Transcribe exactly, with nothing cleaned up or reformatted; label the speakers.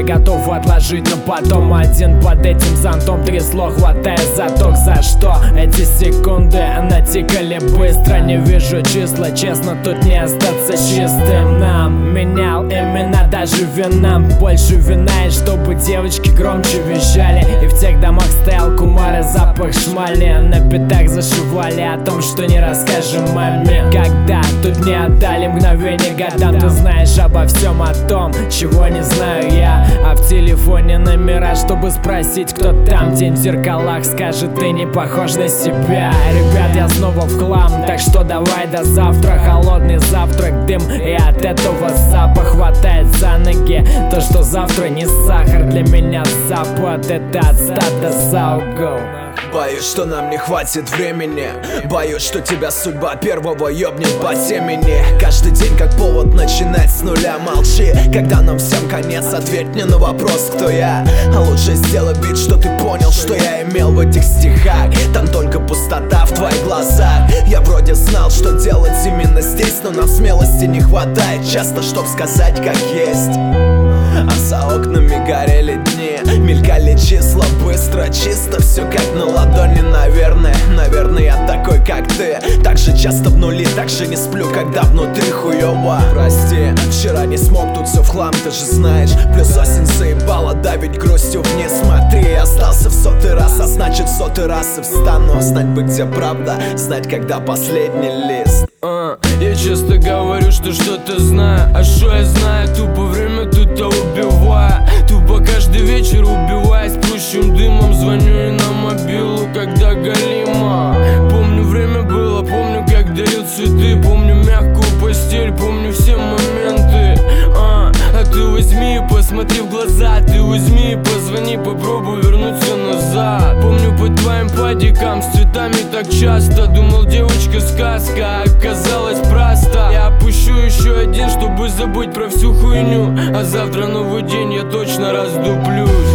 Speaker 1: готов отложить, но потом один под этим зонтом трясло, хватая заток. За что эти секунды натикали быстро? Не вижу числа, честно, тут не остаться чистым. Нам менял имена, даже вина. Больше вина, и чтобы девочки громче визжали. И в тех домах стоял кумар и запах шмали. На пятах зашивали о том, что не расскажем маме. Когда тут не отдали мгновение годам. Ты знаешь обо всем о том, чего не знаю я. А в телефоне номера, чтобы спросить, кто там. День в зеркалах скажет, ты не похож на себя. Ребят, я снова в хлам, так что давай до завтра. Холодный завтрак, дым, и от этого запах хватает за ноги. То, что завтра не сахар, для меня запад — это от стада за угол.
Speaker 2: Боюсь, что нам не хватит времени. Боюсь, что тебя судьба первого ёбнет по темени. Каждый день как повод начинать с нуля. Молчи, когда нам всем конец. Ответь мне на вопрос, кто я. А лучше сделай вид, что ты понял, что я имел в этих стихах. Там только пустота в твоих глазах. Я вроде знал, что делать именно здесь, но нам смелости не хватает часто, чтоб сказать как есть. А за окнами горели дни, мелькали числа быстро, чисто, все как на ладони, наверное. Наверное, я такой, как ты. Так же часто в нули, так же не сплю, когда внутри хуёво. Прости, вчера не смог, тут все в хлам, ты же знаешь. Плюс осень заебала, давить грустью вниз. Смотри, я остался в сотый раз, а значит в сотый раз и встану. Знать бы, где правда, знать, когда последний лист.
Speaker 3: uh, Я часто говорю, что что-то знаю. А что я знаю? Тупо время тут-то убиваю. Тупо каждый вечер убиваясь пущим дымом. Звоню и на мобилу, когда галима. Помню, время было, помню, как дарил цветы. Помню мягкую постель, помню все моменты. uh, А ты возьми и посмотри в глаза. Ты возьми и позвони, попробуй вернуться назад. Помню по твоим падикам с цветами так часто. Думал, девочка сказка, оказалось просто. Я опущу еще один, чтобы забыть про всю хуйню. А завтра новый день, я точно раздуплюсь.